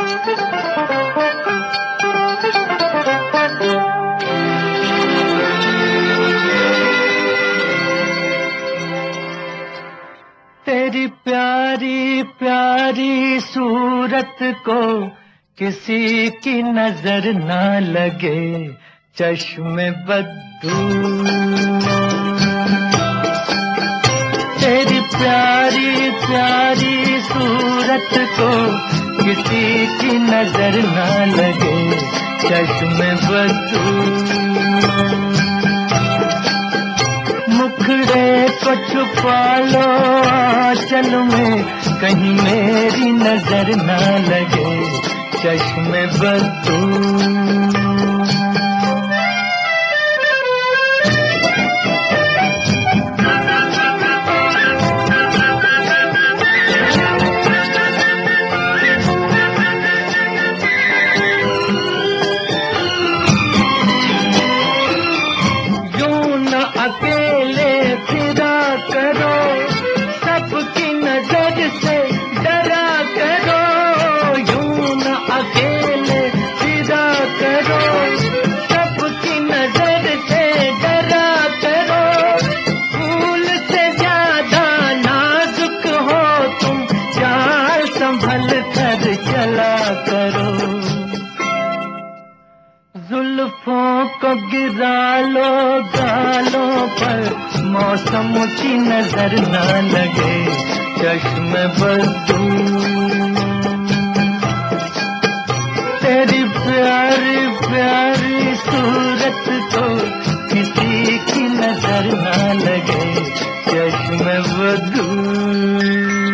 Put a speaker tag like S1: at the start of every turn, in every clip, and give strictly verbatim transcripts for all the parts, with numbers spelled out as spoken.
S1: तेरी प्यारी प्यारी सूरत को किसी की नजर ना लगे, चश्मे बद्दू। तेरी प्यारी प्यारी सूरत को किसी की नजर ना लगे, चश्मे बद्दू। मुखड़े को छुपा लो आंचल में, कहीं मेरी नजर ना लगे, चश्मे बद्दू। यूं न अकेले फिरा करो, सबकी नजर से डरा करो। यूं न अकेले फिरा करो, सबकी नजर से डरा करो। फूल से ज्यादा नाजुक हो तुम, चाल संभल कर चला करो। जुल्फों को गिरा लो गालों पर, मौसम की नजर ना लगे, चश्मे बद्दू। तेरी प्यारी प्यारी सूरत को किसी की नजर ना लगे, चश्मे बद्दू।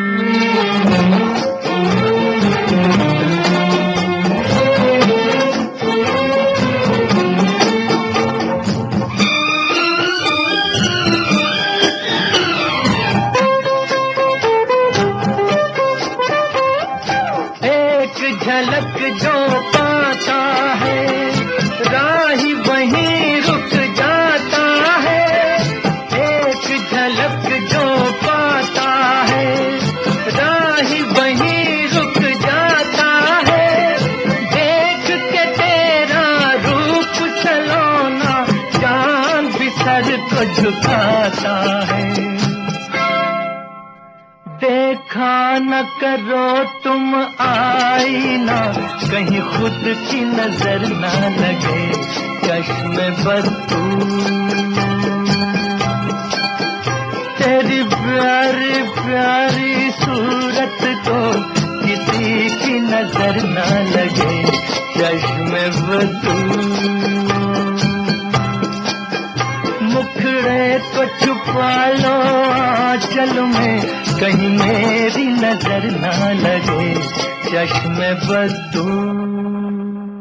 S1: झलक जो पाता है, राही वहीं रुक जाता है। एक झलक जो पाता है, राही वहीं रुक जाता है। देख के तेरा रूप सलोना, चांद भी सर को झुकाता है। देखा न करो तुम आईना, कहीं खुद की नजर ना लगे, चश्मे बद्दू। तेरी प्यारी प्यारी सूरत को किसी की नजर ना लगे, चश्मे बद्दू। मुखड़े को छुपा लो आंचल में, कहीं मेरी नजर ना लगे, चश्मे बद्दू।